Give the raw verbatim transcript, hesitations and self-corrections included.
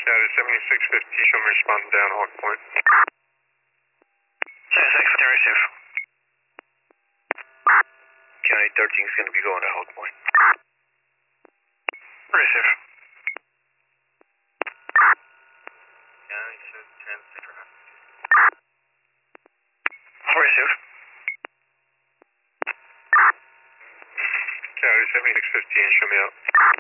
County seventy-six fifty, show me responding down Hawk Point. seventy-six fifty, receive. County thirteen is going to be going to Hawk Point. Receive. County ten Central. Receive. County seventy-six fifteen, show me out.